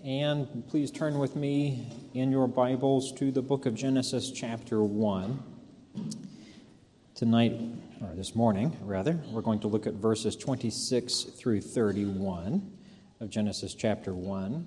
And please turn with me in your Bibles to the book of Genesis chapter 1. This morning, we're going to look at verses 26 through 31 of Genesis chapter 1.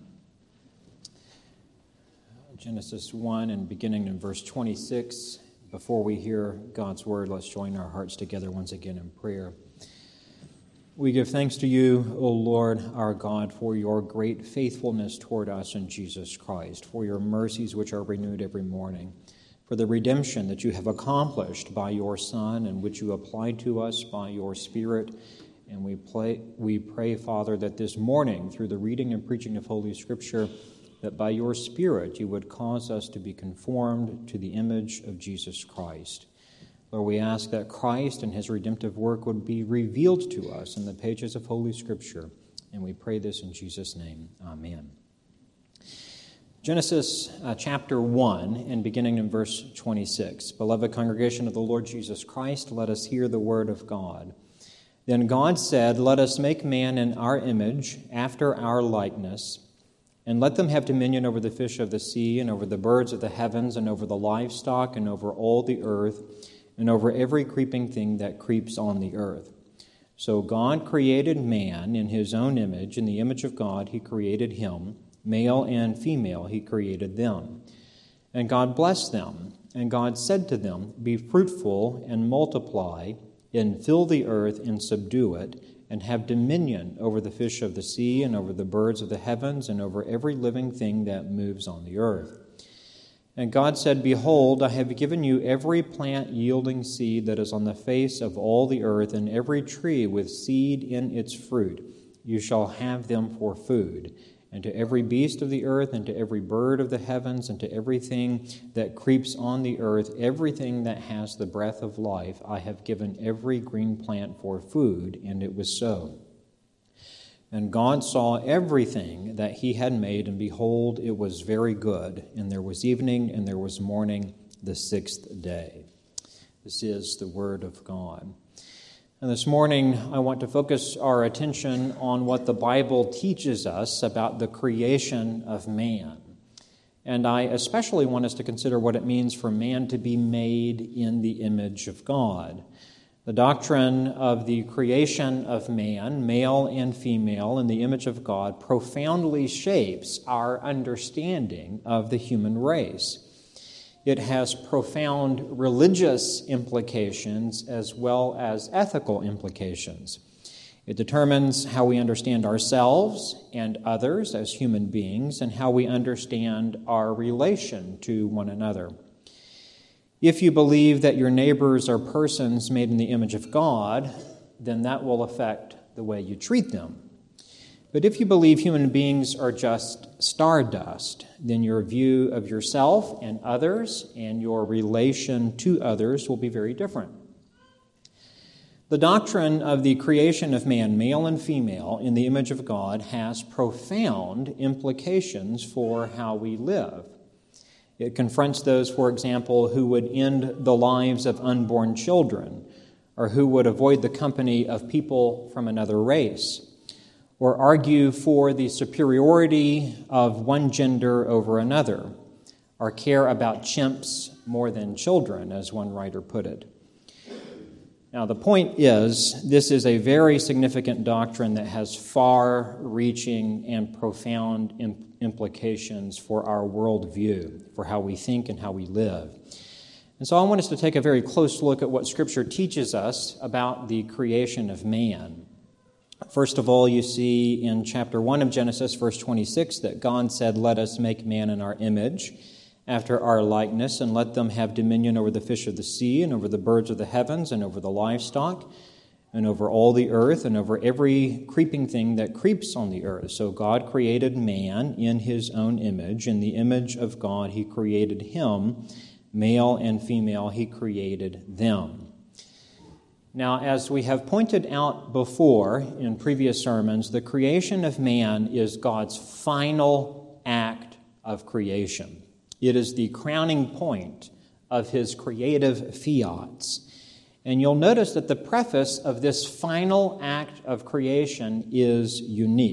Genesis 1 and beginning in verse 26. Before we hear God's word, let's join our hearts together once again in prayer. We give thanks to you, O Lord, our God, for your great faithfulness toward us in Jesus Christ, for your mercies which are renewed every morning, for the redemption that you have accomplished by your Son and which you applied to us by your Spirit. And we pray, Father, that this morning, through the reading and preaching of Holy Scripture, that by your Spirit you would cause us to be conformed to the image of Jesus Christ. Lord, we ask that Christ and his redemptive work would be revealed to us in the pages of Holy Scripture, and we pray this in Jesus' name. Amen. Genesis chapter 1, and beginning in verse 26. Beloved congregation of the Lord Jesus Christ, let us hear the word of God. Then God said, "Let us make man in our image, after our likeness, and let them have dominion over the fish of the sea, and over the birds of the heavens, and over the livestock, and over all the earth, and over every creeping thing that creeps on the earth." So God created man in his own image. In the image of God he created him. Male and female he created them. And God blessed them. And God said to them, "Be fruitful and multiply, and fill the earth and subdue it, and have dominion over the fish of the sea, and over the birds of the heavens, and over every living thing that moves on the earth." And God said, "Behold, I have given you every plant yielding seed that is on the face of all the earth, and every tree with seed in its fruit. You shall have them for food. And to every beast of the earth, and to every bird of the heavens, and to everything that creeps on the earth, everything that has the breath of life, I have given every green plant for food." And it was so. And God saw everything that he had made, and behold, it was very good. And there was evening, and there was morning, the sixth day. This is the word of God. And this morning, I want to focus our attention on what the Bible teaches us about the creation of man. And I especially want us to consider what it means for man to be made in the image of God. The doctrine of the creation of man, male and female, in the image of God, profoundly shapes our understanding of the human race. It has profound religious implications as well as ethical implications. It determines how we understand ourselves and others as human beings, and how we understand our relation to one another. If you believe that your neighbors are persons made in the image of God, then that will affect the way you treat them. But if you believe human beings are just stardust, then your view of yourself and others and your relation to others will be very different. The doctrine of the creation of man, male and female, in the image of God has profound implications for how we live. It confronts those, for example, who would end the lives of unborn children, or who would avoid the company of people from another race, or argue for the superiority of one gender over another, or care about chimps more than children, as one writer put it. Now, the point is, this is a very significant doctrine that has far-reaching and profound implications for our worldview, for how we think and how we live. And so I want us to take a very close look at what Scripture teaches us about the creation of man. First of all, you see in chapter 1 of Genesis, verse 26, that God said, "Let us make man in our image, after our likeness, and let them have dominion over the fish of the sea, and over the birds of the heavens, and over the livestock, and over all the earth, and over every creeping thing that creeps on the earth." So God created man in his own image. In the image of God he created him. Male and female he created them. Now, as we have pointed out before in previous sermons, the creation of man is God's final act of creation. It is the crowning point of his creative fiats. And you'll notice that the preface of this final act of creation is unique.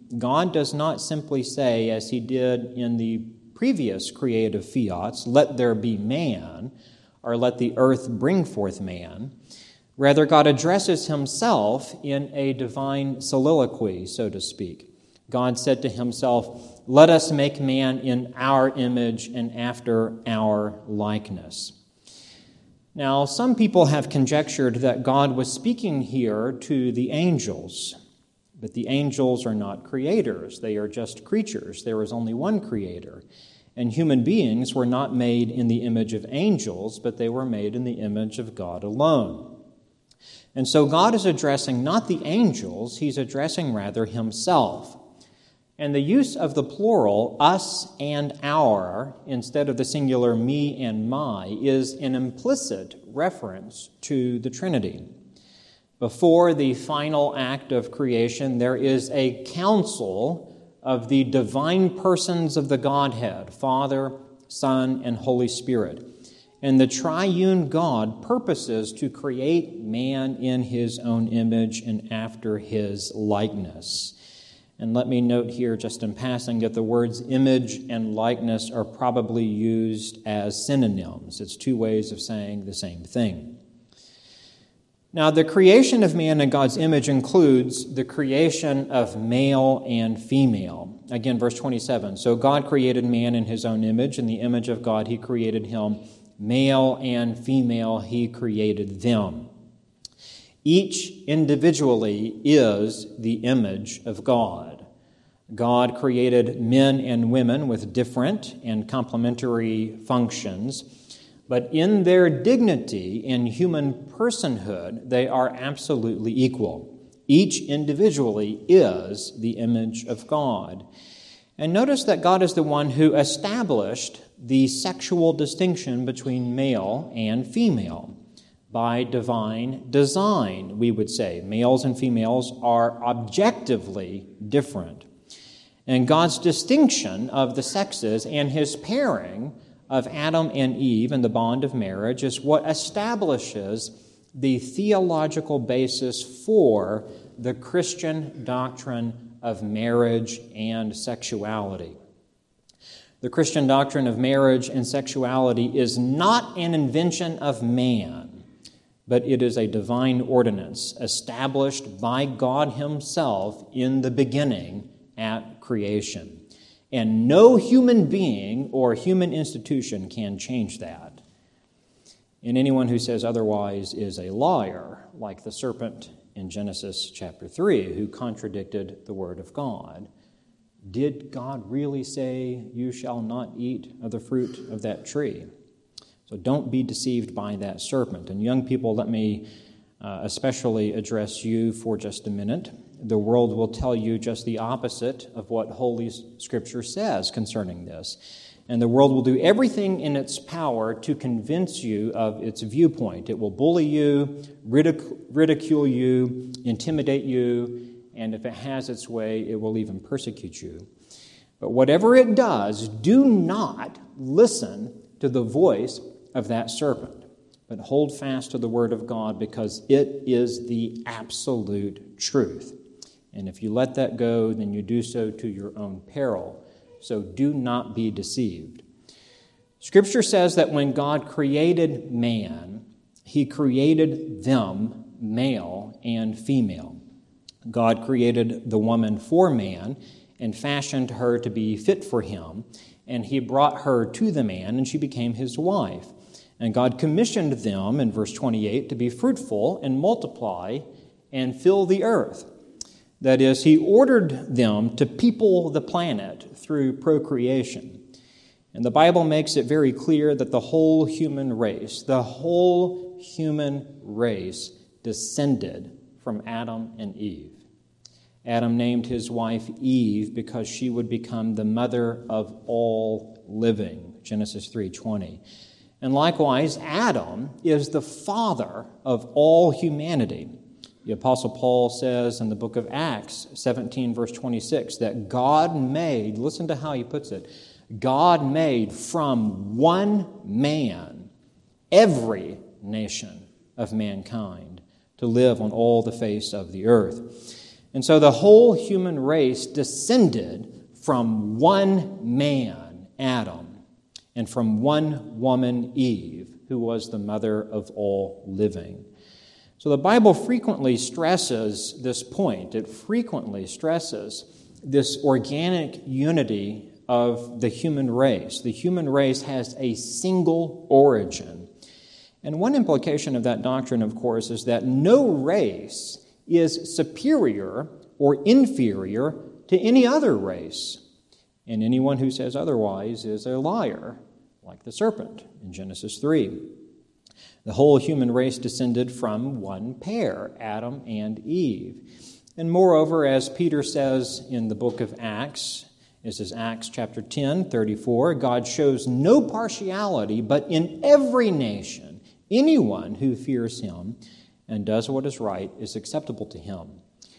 God does not simply say, as he did in the previous creative fiats, let there be man, or let the earth bring forth man. Rather, God addresses himself in a divine soliloquy, so to speak. God said to himself, let us make man in our image and after our likeness. Now, some people have conjectured that God was speaking here to the angels, but the angels are not creators. They are just creatures. There is only one creator. And human beings were not made in the image of angels, but they were made in the image of God alone. And so God is addressing not the angels, he's addressing rather himself. And the use of the plural, us and our, instead of the singular me and my, is an implicit reference to the Trinity. Before the final act of creation, there is a council of the divine persons of the Godhead, Father, Son, and Holy Spirit. And the triune God purposes to create man in his own image and after his likeness. And let me note here, just in passing, that the words image and likeness are probably used as synonyms. It's two ways of saying the same thing. Now, the creation of man in God's image includes the creation of male and female. Again, verse 27. So God created man in his own image. In the image of God, he created him. Male and female, he created them. Each individually is the image of God. God created men and women with different and complementary functions, but in their dignity and human personhood, they are absolutely equal. Each individually is the image of God. And notice that God is the one who established the sexual distinction between male and female. By divine design, we would say. Males and females are objectively different. And God's distinction of the sexes and his pairing of Adam and Eve in the bond of marriage is what establishes the theological basis for the Christian doctrine of marriage and sexuality. The Christian doctrine of marriage and sexuality is not an invention of man, but it is a divine ordinance established by God himself in the beginning at creation. And no human being or human institution can change that. And anyone who says otherwise is a liar, like the serpent in Genesis chapter 3, who contradicted the word of God. Did God really say, you shall not eat of the fruit of that tree? So don't be deceived by that serpent. And young people, let me especially address you for just a minute. The world will tell you just the opposite of what Holy Scripture says concerning this. And the world will do everything in its power to convince you of its viewpoint. It will bully you, ridicule you, intimidate you, and if it has its way, it will even persecute you. But whatever it does, do not listen to the voice of that serpent, but hold fast to the word of God, because it is the absolute truth. And if you let that go, then you do so to your own peril. So do not be deceived. Scripture says that when God created man, he created them, male and female. God created the woman for man and fashioned her to be fit for him, and he brought her to the man, and she became his wife. And God commissioned them, in verse 28, to be fruitful and multiply and fill the earth. That is, he ordered them to people the planet through procreation. And the Bible makes it very clear that the whole human race descended from Adam and Eve. Adam named his wife Eve because she would become the mother of all living, Genesis 3:20. And likewise, Adam is the father of all humanity. The Apostle Paul says in the book of Acts 17, verse 26, that God made, listen to how he puts it, God made from one man every nation of mankind to live on all the face of the earth. And so the whole human race descended from one man, Adam, and from one woman, Eve, who was the mother of all living. So the Bible frequently stresses this point. It frequently stresses this organic unity of the human race. The human race has a single origin. And one implication of that doctrine, of course, is that no race is superior or inferior to any other race. And anyone who says otherwise is a liar, like the serpent in Genesis 3. The whole human race descended from one pair, Adam and Eve. And moreover, as Peter says in the book of Acts, this is Acts chapter 10, 34, God shows no partiality, but in every nation, anyone who fears him and does what is right is acceptable to him.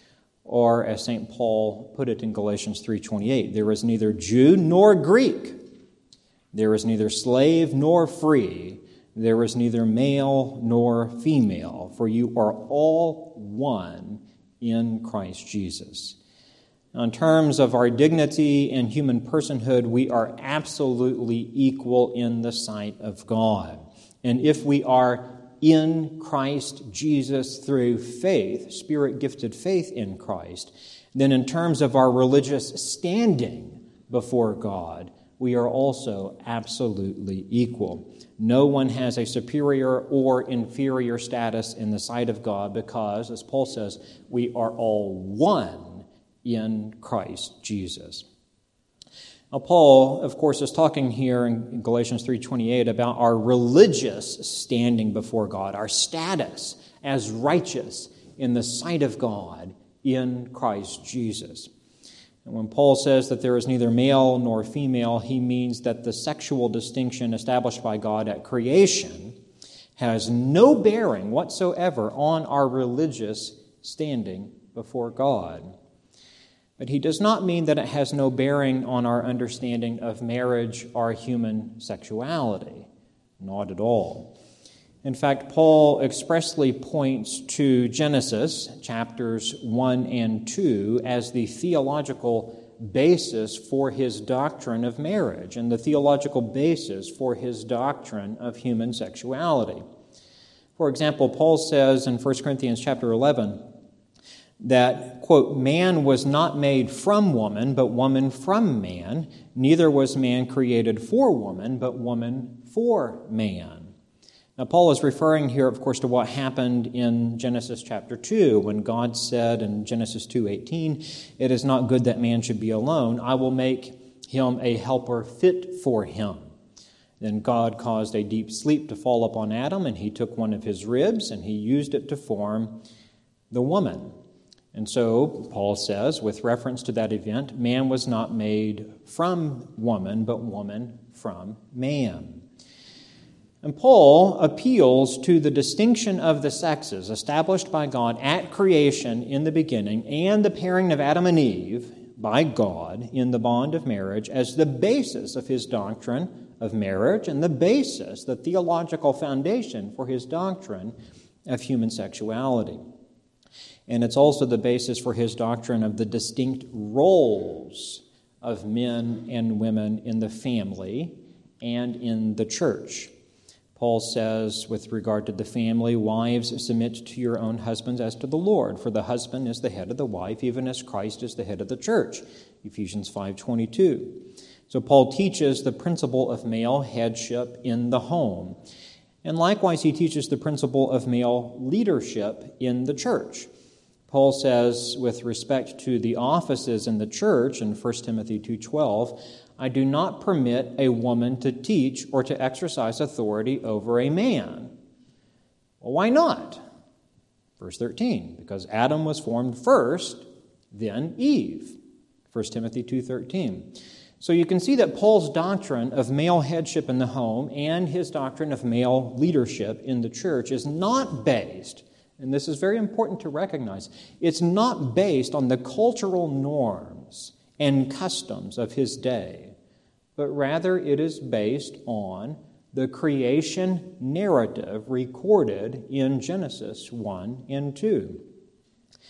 Or, as St. Paul put it in Galatians 3:28, there is neither Jew nor Greek, there is neither slave nor free, there is neither male nor female, for you are all one in Christ Jesus. Now, in terms of our dignity and human personhood, we are absolutely equal in the sight of God. And if we are in Christ Jesus through faith, Spirit-gifted faith in Christ, then in terms of our religious standing before God, we are also absolutely equal. No one has a superior or inferior status in the sight of God because, as Paul says, we are all one in Christ Jesus. Now, Paul, of course, is talking here in Galatians 3:28 about our religious standing before God, our status as righteous in the sight of God in Christ Jesus. And when Paul says that there is neither male nor female, he means that the sexual distinction established by God at creation has no bearing whatsoever on our religious standing before God. But he does not mean that it has no bearing on our understanding of marriage or human sexuality. Not at all. In fact, Paul expressly points to Genesis chapters 1 and 2 as the theological basis for his doctrine of marriage and the theological basis for his doctrine of human sexuality. For example, Paul says in 1 Corinthians chapter 11, that, quote, man was not made from woman, but woman from man. Neither was man created for woman, but woman for man. Now, Paul is referring here, of course, to what happened in Genesis chapter 2, when God said in Genesis 2:18, it is not good that man should be alone. I will make him a helper fit for him. Then God caused a deep sleep to fall upon Adam, and he took one of his ribs, and he used it to form the woman. And so, Paul says, with reference to that event, man was not made from woman, but woman from man. And Paul appeals to the distinction of the sexes established by God at creation in the beginning and the pairing of Adam and Eve by God in the bond of marriage as the basis of his doctrine of marriage and the basis, the theological foundation for his doctrine of human sexuality. And it's also the basis for his doctrine of the distinct roles of men and women in the family and in the church. Paul says, with regard to the family, wives, submit to your own husbands as to the Lord, for the husband is the head of the wife, even as Christ is the head of the church. Ephesians 5:22. So Paul teaches the principle of male headship in the home. And likewise, he teaches the principle of male leadership in the church. Paul says, with respect to the offices in the church in 1 Timothy 2:12, I do not permit a woman to teach or to exercise authority over a man. Well, why not? Verse 13, because Adam was formed first, then Eve. 1 Timothy 2:13. So you can see that Paul's doctrine of male headship in the home and his doctrine of male leadership in the church is not based, and this is very important to recognize, it's not based on the cultural norms and customs of his day, but rather it is based on the creation narrative recorded in Genesis 1 and 2.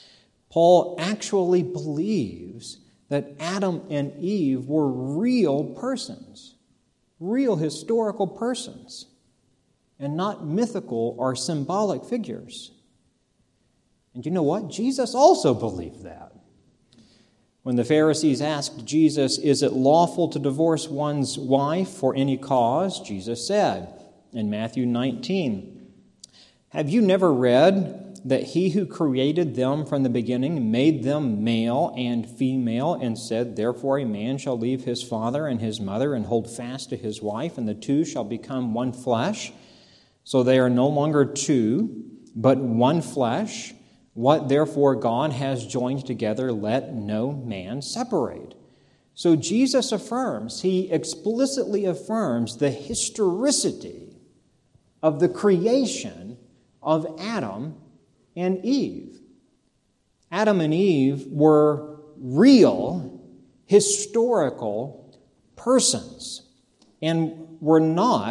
Paul actually believes that Adam and Eve were real persons, real historical persons, and not mythical or symbolic figures. And you know what? Jesus also believed that. When the Pharisees asked Jesus, "Is it lawful to divorce one's wife for any cause?" Jesus said in Matthew 19, "Have you never read that he who created them from the beginning made them male and female, and said, 'Therefore a man shall leave his father and his mother and hold fast to his wife, and the two shall become one flesh'? So they are no longer two, but one flesh. What therefore God has joined together, let no man separate." So Jesus affirms, he explicitly affirms the historicity of the creation of Adam and Eve. Adam and Eve were real, historical persons and are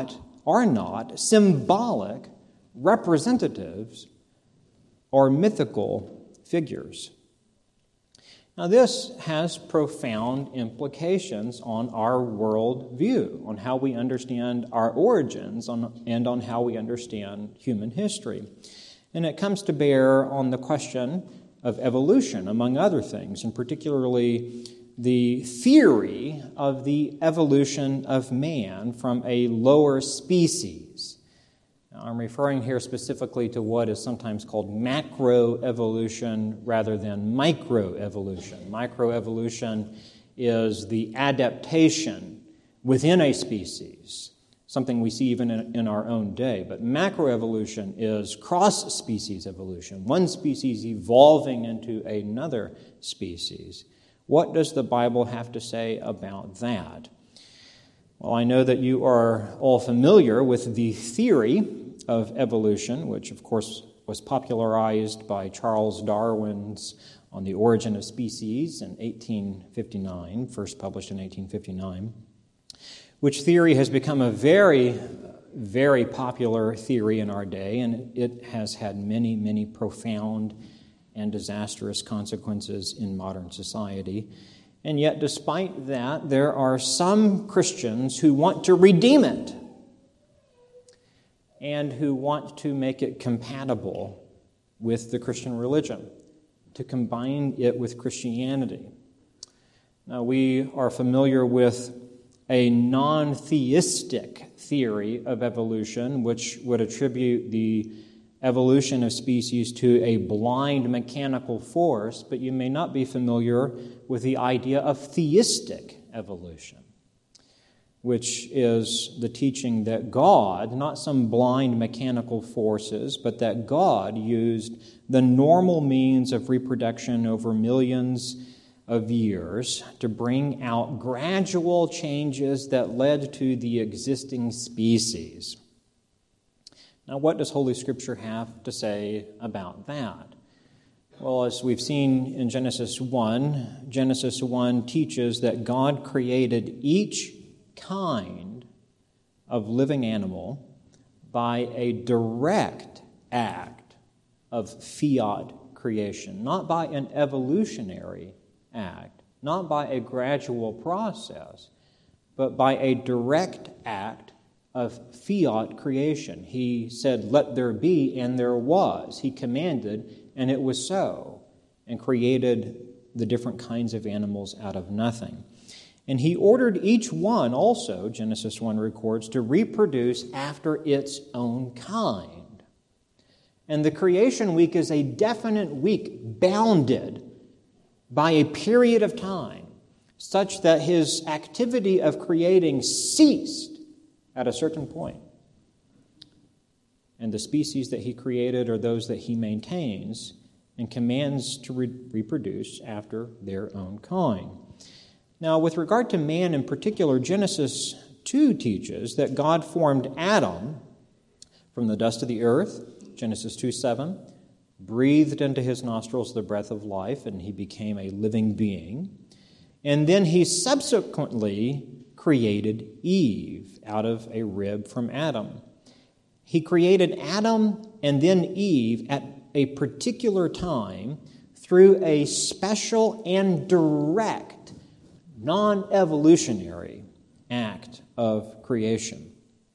not symbolic representatives or mythical figures. Now, this has profound implications on our worldview, on how we understand our origins, and on how we understand human history. And it comes to bear on the question of evolution, among other things, and particularly the theory of the evolution of man from a lower species. Now, I'm referring here specifically to what is sometimes called macroevolution rather than microevolution. Microevolution is the adaptation within a species, something we see even in our own day. But macroevolution is cross-species evolution, one species evolving into another species. What does the Bible have to say about that? Well, I know that you are all familiar with the theory of evolution, which, of course, was popularized by Charles Darwin's On the Origin of Species in 1859, first published in 1859, which theory has become a very, very popular theory in our day, and it has had many, many profound and disastrous consequences in modern society. And yet, despite that, there are some Christians who want to redeem it and who want to make it compatible with the Christian religion, to combine it with Christianity. Now, we are familiar with a non-theistic theory of evolution, which would attribute the evolution of species to a blind mechanical force, but you may not be familiar with the idea of theistic evolution, which is the teaching that God, not some blind mechanical forces, but that God used the normal means of reproduction over millions of years to bring out gradual changes that led to the existing species. Now, what does Holy Scripture have to say about that? Well, as we've seen in Genesis 1 teaches that God created each kind of living animal by a direct act of fiat creation, not by an evolutionary act, not by a gradual process, but by a direct act of fiat creation. He said, "Let there be," and there was. He commanded, and it was so, and created the different kinds of animals out of nothing. And he ordered each one also, Genesis 1 records, to reproduce after its own kind. And the creation week is a definite week bounded by a period of time, such that his activity of creating ceased at a certain point. And the species that he created are those that he maintains and commands to reproduce after their own kind. Now, with regard to man in particular, Genesis 2 teaches that God formed Adam from the dust of the earth, Genesis 2:7, breathed into his nostrils the breath of life, and he became a living being. And then he subsequently created Eve out of a rib from Adam. He created Adam and then Eve at a particular time through a special and direct, non-evolutionary act of creation.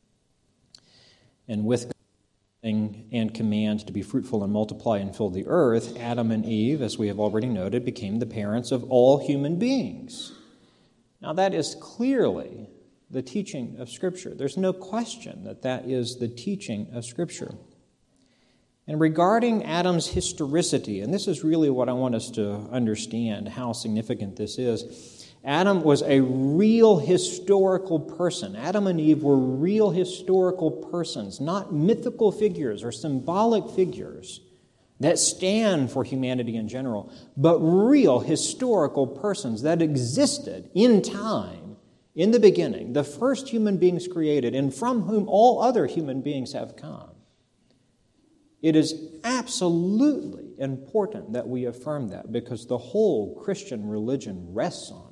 And with and command to be fruitful and multiply and fill the earth, Adam and Eve, as we have already noted, became the parents of all human beings. Now that is clearly the teaching of Scripture. There's no question that that is the teaching of Scripture. And regarding Adam's historicity, and this is really what I want us to understand, how significant this is, Adam was a real historical person. Adam and Eve were real historical persons, not mythical figures or symbolic figures that stand for humanity in general, but real historical persons that existed in time, in the beginning, the first human beings created, and from whom all other human beings have come. It is absolutely important that we affirm that because the whole Christian religion rests on it.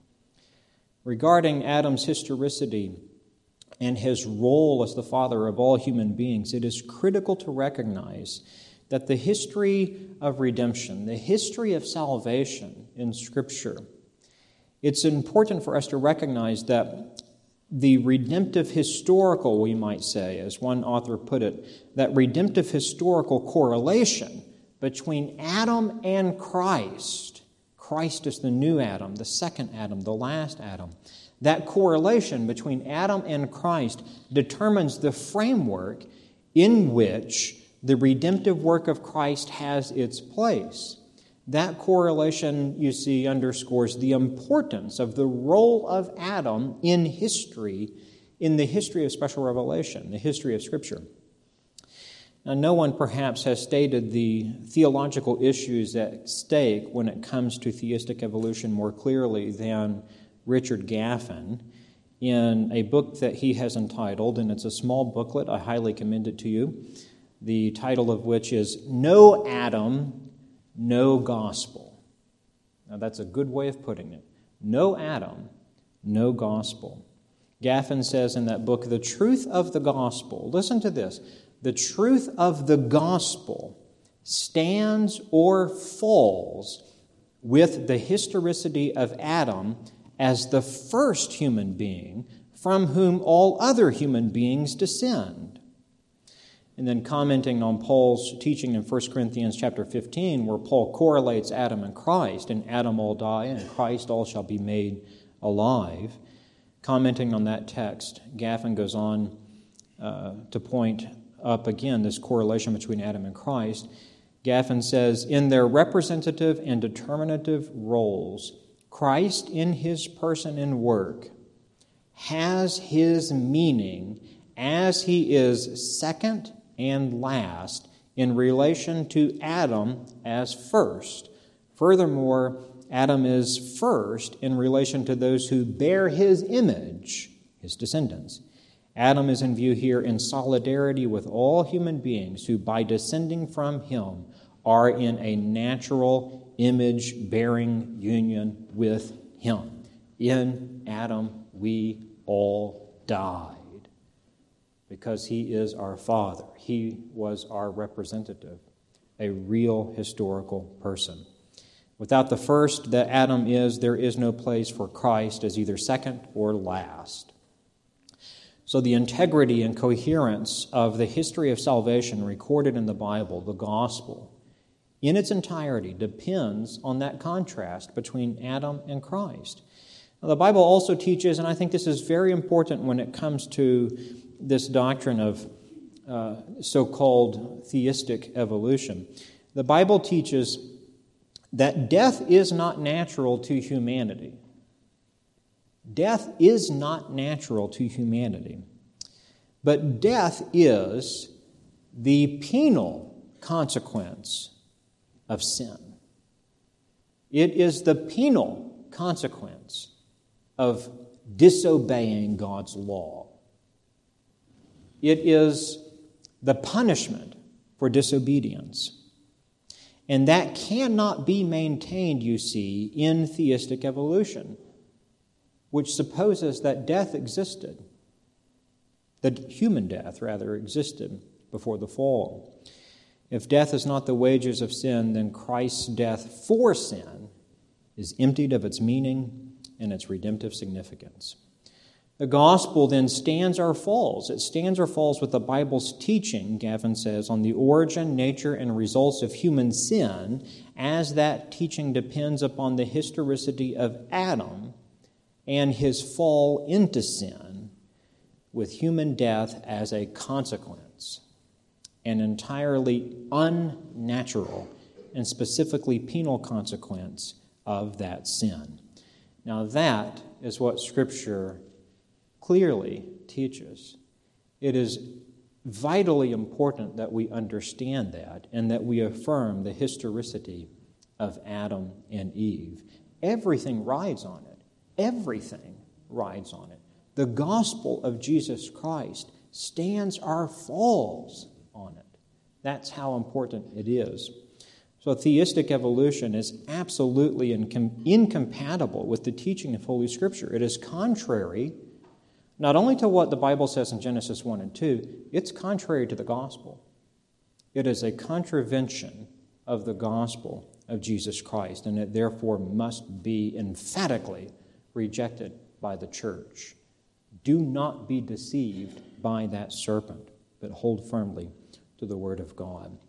Regarding Adam's historicity and his role as the father of all human beings, it is critical to recognize that the history of redemption, the history of salvation in Scripture, it's important for us to recognize that the redemptive historical, we might say, as one author put it, that redemptive historical correlation between Adam and Christ is the new Adam, the second Adam, the last Adam. That correlation between Adam and Christ determines the framework in which the redemptive work of Christ has its place. That correlation, you see, underscores the importance of the role of Adam in history, in the history of special revelation, the history of Scripture. Now, no one perhaps has stated the theological issues at stake when it comes to theistic evolution more clearly than Richard Gaffin in a book that he has entitled, and it's a small booklet, I highly commend it to you, the title of which is No Adam, No Gospel. Now, that's a good way of putting it. No Adam, no gospel. Gaffin says in that book, the truth of the gospel, listen to this, the truth of the gospel stands or falls with the historicity of Adam as the first human being from whom all other human beings descend. And then commenting on Paul's teaching in 1 Corinthians chapter 15, where Paul correlates Adam and Christ, and Adam all die, and in Christ all shall be made alive. Commenting on that text, Gaffin goes on to point up again this correlation between Adam and Christ. Gaffin says, in their representative and determinative roles, Christ in his person and work has his meaning as he is second and last in relation to Adam as first. Furthermore, Adam is first in relation to those who bear his image, his descendants. Adam is in view here in solidarity with all human beings who, by descending from him, are in a natural image-bearing union with him. In Adam, we all died because he is our father. He was our representative, a real historical person. Without the first that Adam is, there is no place for Christ as either second or last. So the integrity and coherence of the history of salvation recorded in the Bible, the gospel, in its entirety depends on that contrast between Adam and Christ. Now, the Bible also teaches, and I think this is very important when it comes to this doctrine of so-called theistic evolution. The Bible teaches that death is not natural to humanity. Death is not natural to humanity, but death is the penal consequence of sin. It is the penal consequence of disobeying God's law. It is the punishment for disobedience. And that cannot be maintained, you see, in theistic evolution, which supposes that death existed, that human death, rather, existed before the fall. If death is not the wages of sin, then Christ's death for sin is emptied of its meaning and its redemptive significance. The gospel then stands or falls. It stands or falls with the Bible's teaching, Gavin says, on the origin, nature, and results of human sin, as that teaching depends upon the historicity of Adam and his fall into sin, with human death as a consequence, an entirely unnatural and specifically penal consequence of that sin. Now that is what Scripture clearly teaches. It is vitally important that we understand that and that we affirm the historicity of Adam and Eve. Everything rides on it. Everything rides on it. The gospel of Jesus Christ stands or falls on it. That's how important it is. So theistic evolution is absolutely incompatible with the teaching of Holy Scripture. It is contrary not only to what the Bible says in Genesis 1 and 2, it's contrary to the gospel. It is a contravention of the gospel of Jesus Christ, and it therefore must be emphatically rejected by the church. Do not be deceived by that serpent, but hold firmly to the Word of God.